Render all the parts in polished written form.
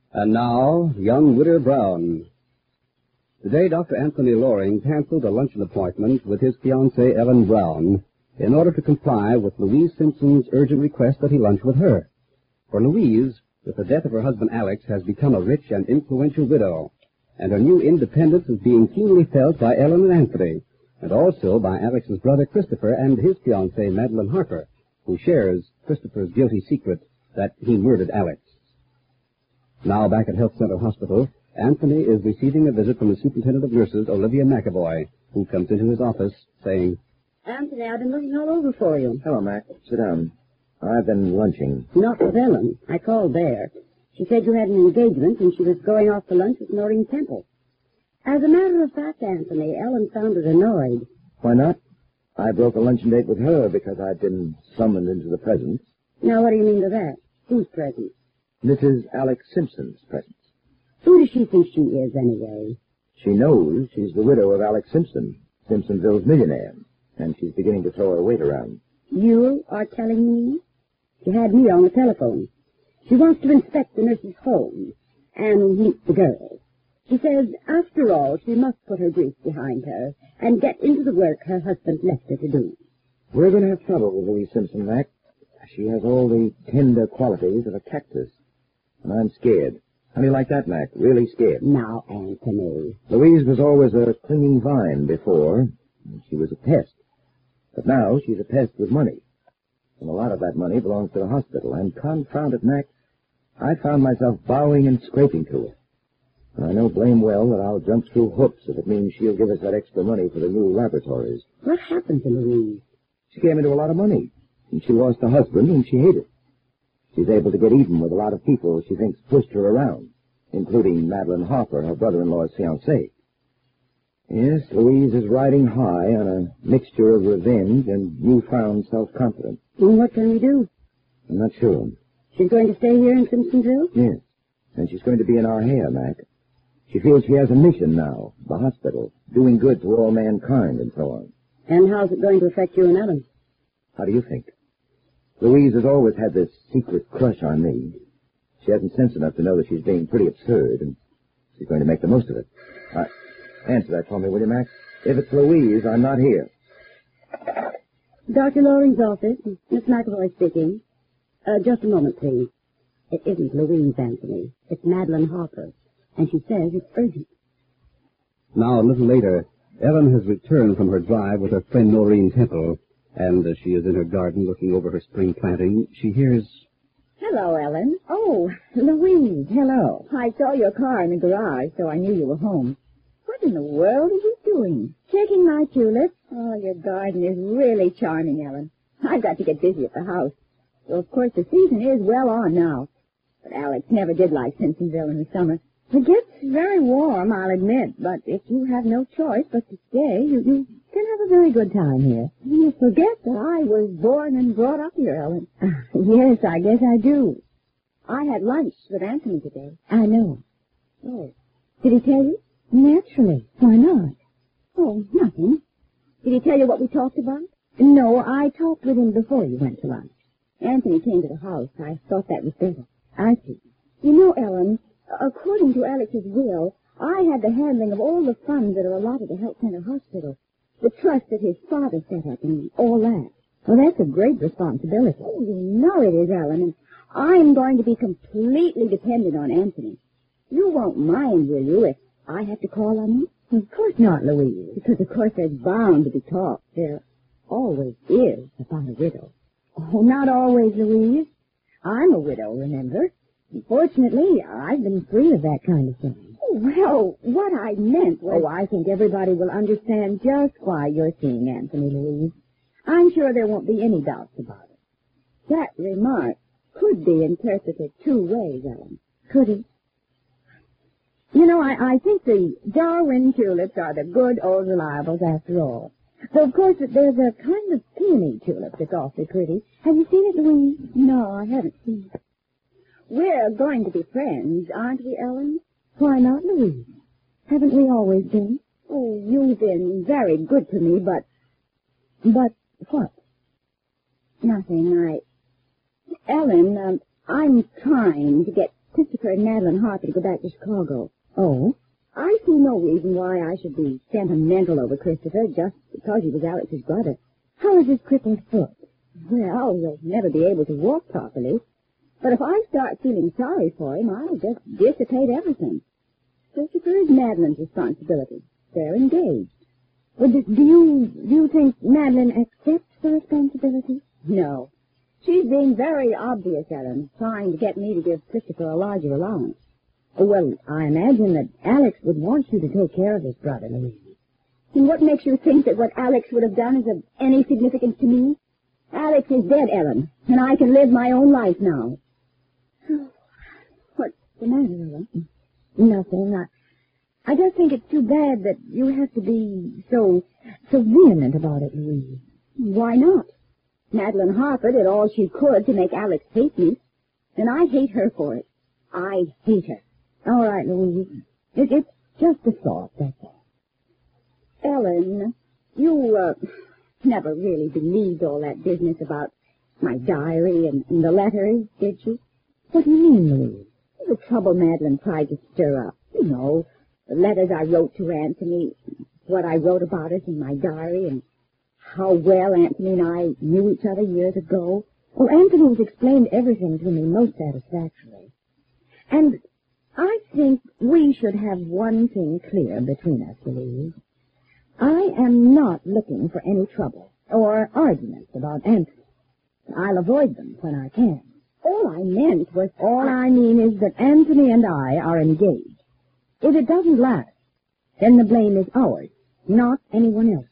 And now, young Witter Brown. Today, Dr. Anthony Loring canceled a luncheon appointment with his fiancée, Ellen Brown, in order to comply with Louise Simpson's urgent request that he lunch with her. For Louise, with the death of her husband Alex, has become a rich and influential widow, and her new independence is being keenly felt by Ellen and Anthony, and also by Alex's brother Christopher and his fiancée, Madeline Harper, who shares Christopher's guilty secret that he murdered Alex. Now, back at Health Center Hospital, Anthony is receiving a visit from the superintendent of nurses, Olivia McAvoy, who comes into his office saying, Anthony, I've been looking all over for you. Hello, Mac. Sit down. I've been lunching. Not with Ellen. I called there. She said you had an engagement and she was going off to lunch with Noreen Temple. As a matter of fact, Anthony, Ellen sounded annoyed. Why not? I broke a luncheon date with her because I'd been summoned into the presence. Now, what do you mean by that? Whose presence? Mrs. Alex Simpson's presence. Who does she think she is, anyway? She knows she's the widow of Alex Simpson, Simpsonville's millionaire, and she's beginning to throw her weight around. You are telling me? She had me on the telephone. She wants to inspect the nurse's home and meet the girls. She says, after all, she must put her grief behind her and get into the work her husband left her to do. We're going to have trouble with Louise Simpson, Mac. She has all the tender qualities of a cactus. And I'm scared. How do you like that, Mac? Really scared. Now, Anthony. Louise was always a clinging vine before. She was a pest. But now she's a pest with money. And a lot of that money belongs to the hospital. And confound it, Mac, I found myself bowing and scraping to her. And I know blame well that I'll jump through hoops if it means she'll give us that extra money for the new laboratories. What happened to Louise? She came into a lot of money. And she lost her husband, and she hated. She's able to get even with a lot of people she thinks pushed her around, including Madeline Harper, her brother-in-law's fiancée. Yes, Louise is riding high on a mixture of revenge and newfound self-confidence. Well, what can we do? I'm not sure. She's going to stay here in Simpsonville? Yes, and she's going to be in our hair, Mac. She feels she has a mission now, the hospital, doing good to all mankind and so on. And how's it going to affect you and Ellen? How do you think? Louise has always had this secret crush on me. She hasn't sense enough to know that she's being pretty absurd, and she's going to make the most of it. Answer that for me, will you, Max? If it's Louise, I'm not here. Dr. Loring's office. Miss McAvoy speaking. Just a moment, please. It isn't Louise, Anthony. It's Madeline Harper. And she says it's urgent. Now, a little later, Ellen has returned from her drive with her friend Noreen Temple, and as she is in her garden looking over her spring planting, she hears... Hello, Ellen. Oh, Louise, hello. I saw your car in the garage, so I knew you were home. What in the world are you doing? Checking my tulips. Oh, your garden is really charming, Ellen. I've got to get busy at the house. So, of course, the season is well on now. But Alex never did like Simpsonville in the summer. It gets very warm, I'll admit, but if you have no choice but to stay, you can have a very good time here. You forget that I was born and brought up here, Ellen. Yes, I guess I do. I had lunch with Anthony today. I know. Oh. Did he tell you? Naturally. Why not? Oh, nothing. Did he tell you what we talked about? No, I talked with him before you went to lunch. Anthony came to the house. I thought that was better. I see. You know, Ellen, according to Alex's will, I had the handling of all the funds that are allotted to Health Center Hospital. The trust that his father set up and all that. Well, that's a great responsibility. Oh, you know it is, Ellen, and I'm going to be completely dependent on Anthony. You won't mind, will you, if I have to call on him? Of course not, Louise, because, of course, there's bound to be talk. There always is about a widow. Oh, not always, Louise. I'm a widow, remember? Fortunately, I've been free of that kind of thing. Oh, well, what I meant was... Oh, I think everybody will understand just why you're seeing Anthony, Louise. I'm sure there won't be any doubts about it. That remark could be interpreted two ways, Ellen. Could it? You know, I think the Darwin tulips are the good old reliables after all. Though, of course, there's a kind of peony tulip that's awfully pretty. Have you seen it, Louise? No, I haven't seen it. We're going to be friends, aren't we, Ellen? Why not, Louise? Haven't we always been? Oh, you've been very good to me, but what? Nothing. Ellen, I'm trying to get Christopher and Madeline Harper to go back to Chicago. Oh? I see no reason why I should be sentimental over Christopher just because he was Alex's brother. How is his crippled foot? Well, he'll never be able to walk properly. But if I start feeling sorry for him, I'll just dissipate everything. Christopher is Madeline's responsibility. They're engaged. Well, do you think Madeline accepts the responsibility? No. She's being very obvious, Ellen, trying to get me to give Christopher a larger allowance. Oh, well, I imagine that Alex would want you to take care of his brother, Louise. And what makes you think that what Alex would have done is of any significance to me? Alex is dead, Ellen, and I can live my own life now. What's the matter, Ellen? Nothing. I just think it's too bad that you have to be so vehement about it, Louise. Why not? Madeline Harper did all she could to make Alex hate me, and I hate her for it. I hate her. All right, Louise. It's just a thought, that's all. Ellen, you, never really believed all that business about my diary and the letters, did you? What do you mean, Louise? The trouble Madeline tried to stir up. You know, the letters I wrote to Anthony, what I wrote about us in my diary, and how well Anthony and I knew each other years ago. Oh, Anthony has explained everything to me most satisfactorily. And I think we should have one thing clear between us, Louise. I am not looking for any trouble or arguments about Anthony. I'll avoid them when I can. All I meant was... All I mean is that Anthony and I are engaged. If it doesn't last, then the blame is ours, not anyone else's.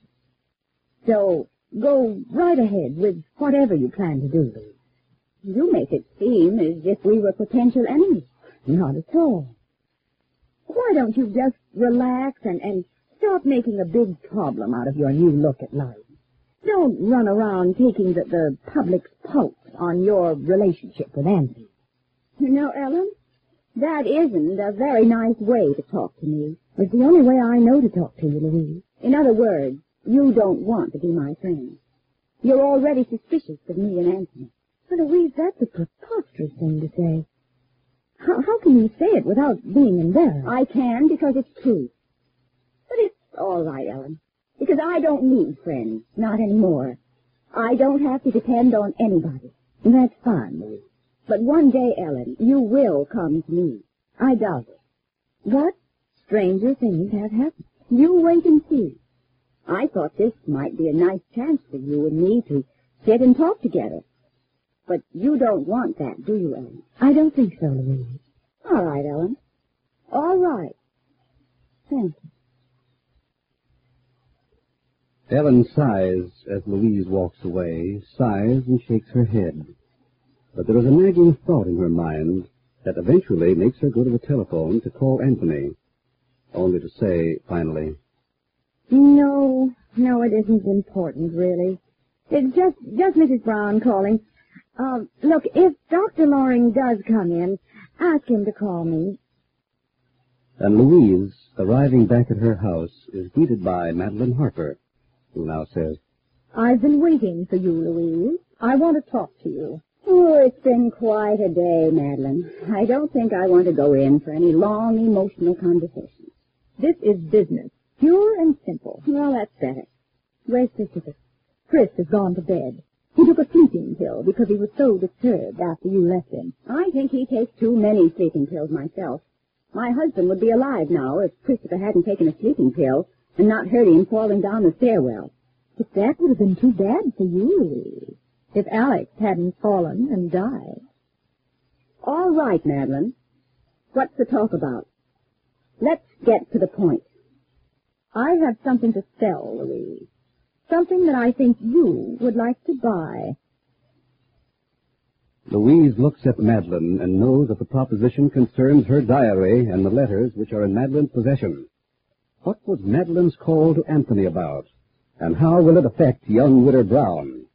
So go right ahead with whatever you plan to do, Louise. You make it seem as if we were potential enemies. Not at all. Why don't you just relax and stop making a big problem out of your new look at life? Don't run around taking the public's pulse on your relationship with Anthony. You know, Ellen, that isn't a very nice way to talk to me. It's the only way I know to talk to you, Louise. In other words, you don't want to be my friend. You're already suspicious of me and Anthony. But, Louise, that's a preposterous thing to say. How can you say it without being embarrassed? I can because it's true. But it's all right, Ellen, because I don't need friends, not anymore. I don't have to depend on anybody. That's fine, Louise. But one day, Ellen, you will come to me. I doubt it. But stranger things have happened. You wait and see. I thought this might be a nice chance for you and me to sit and talk together. But you don't want that, do you, Ellen? I don't think so, Louise. All right, Ellen. All right. Thank you. Ellen sighs as Louise walks away, sighs and shakes her head. But there is a nagging thought in her mind that eventually makes her go to the telephone to call Anthony, only to say, finally, No, it isn't important, really. It's just Mrs. Brown calling. Look, if Dr. Loring does come in, ask him to call me. And Louise, arriving back at her house, is greeted by Madeline Harper, who now says, I've been waiting for you, Louise. I want to talk to you. Oh, it's been quite a day, Madeline. I don't think I want to go in for any long, emotional conversations. This is business, pure and simple. Well, that's better. Where's Christopher? Chris has gone to bed. He took a sleeping pill because he was so disturbed after you left him. I think he takes too many sleeping pills myself. My husband would be alive now if Christopher hadn't taken a sleeping pill and not heard him falling down the stairwell. But that would have been too bad for you, Louise, if Alex hadn't fallen and died. All right, Madeline. What's the talk about? Let's get to the point. I have something to sell, Louise. Something that I think you would like to buy. Louise looks at Madeline and knows that the proposition concerns her diary and the letters which are in Madeline's possession. What was Madeline's call to Anthony about? And how will it affect young Witter Brown?